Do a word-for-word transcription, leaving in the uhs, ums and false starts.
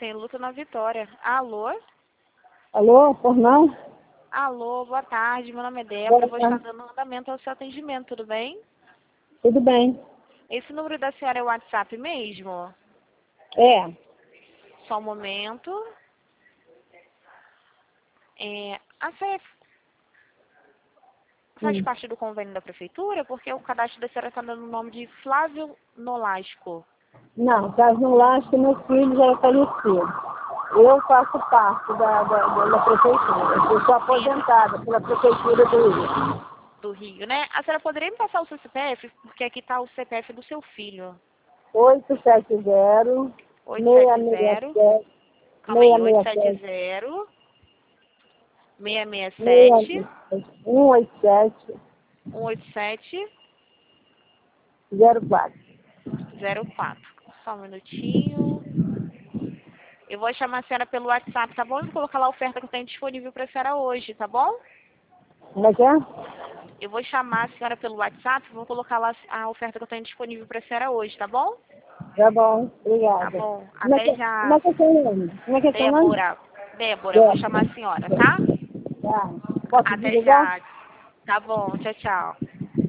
sem luta na vitória. Alô? Alô, Fernão? Alô, boa tarde. Meu nome é Débora. Boa Vou estar tarde. dando andamento ao seu atendimento, tudo bem? Tudo bem. Esse número da senhora é o WhatsApp mesmo? É. Só um momento. É, a senhora faz Hum. parte do convênio da prefeitura? Porque o cadastro da senhora está dando o nome de Flávio Nolasco. Não, caso não lasque, meu filho já é falecido. Eu faço parte da, da, da, da prefeitura. Eu sou aposentada pela prefeitura do Rio. Do Rio, né? A senhora poderia me passar o seu C P F? Porque aqui está o C P F do seu filho. oito sete zero, oito seis sete seis zero. sete, Calma aí, seis seis oito sete sete, zero, seis seis sete, um oito sete, um oito sete, zero quatro. zero quatro. Só um minutinho. Eu vou chamar a senhora pelo WhatsApp, tá bom? Eu vou colocar lá a oferta que eu tenho disponível para a senhora hoje, tá bom? Como é que é? Eu vou chamar a senhora pelo WhatsApp, vou colocar lá a oferta que eu tenho disponível para a senhora hoje, tá bom? Tá bom, Tá obrigada. bom. Como é Até que, como já. é que é seu nome? Como é que é seu nome? Débora. Débora, eu vou chamar a senhora, Débora. tá? Tá. Posso Até desligar? já. Tá bom. Tchau, tchau.